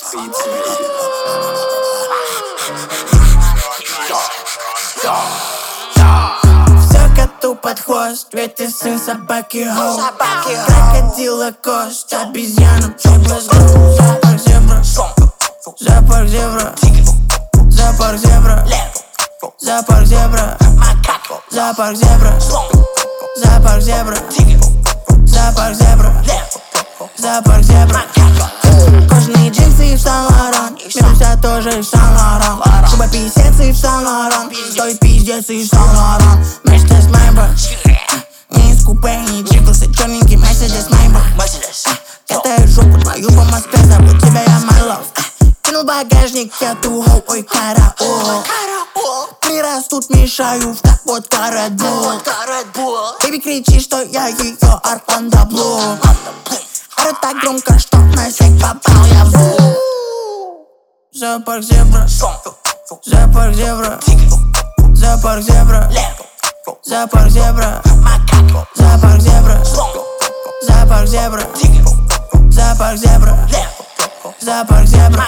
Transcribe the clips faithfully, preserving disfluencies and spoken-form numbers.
Все коту под хвост, ведь ты сын собаки Хоу. Крокодила кость, обезьянам Глазгоу. Запах зебра, запах зебра, запах зебра, запах зебра, запах зебра, запах зебра, запах зебра, запах зебра. Кожаные джинсы и в Сан-Лоран, Мируся тоже и в Сан-Лоран. Шуба писец и в Сан-Лоран, стоит пиздец и в Сан-Лоран. Мерседес Майбах, не из купе, не джиглсы, черненький Мерседес Майбах. Катаю жопу твою по Москве, зовут тебя я my love. Кинул багажник, я тухол, ой, караул. Прирастут, мешаю в капот Red Bull. Бэби кричит, что я ее Орландо Блум. Ору так громко, что на сек попал я в ву. Запах зебра, запах зебра, запах зебра, запах зебра, запах зебра, запах зебра, запах зебра, запах зебра.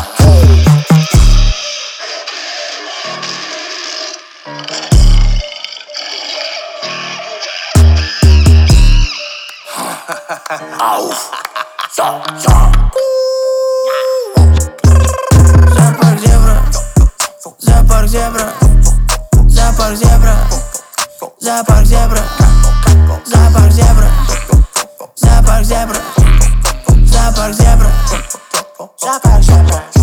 Ауф. Запах зебра, запах зебра, запах зебра, запах зебра, запах зебра, запах зебра, запах зебра, запах зебра.